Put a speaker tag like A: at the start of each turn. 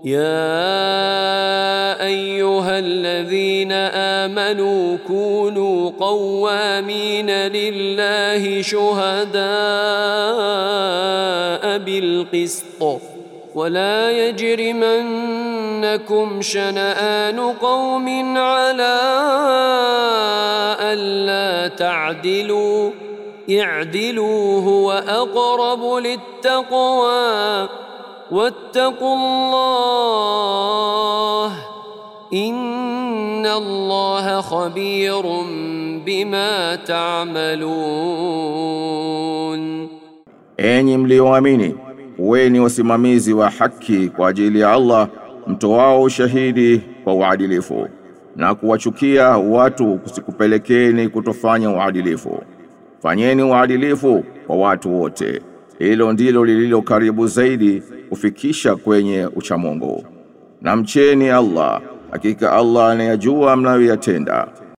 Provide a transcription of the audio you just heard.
A: يا أيها الذين آمنوا كونوا قوامين لله شهداء بالقسط ولا يجرمنكم شنآن قوم على ألا تعدلوا اعدلوا هو أقرب للتقوى واتقوا الله إن الله خبير بما تعملون.
B: Enyi mlioamini, kuweni wasimamizi wa haki kwa ajili ya Allah, mtoao ushahidi kwa uadilifu, na kuwachukia watu kusikupelekeni kutofanya uadilifu. Fanyeni uadilifu kwa watu wote, hilo ndilo lililo karibu zaidi kufikisha kwenye uchamungu. Na mcheni Allah, hakika Allah anayajua mnayoyatenda.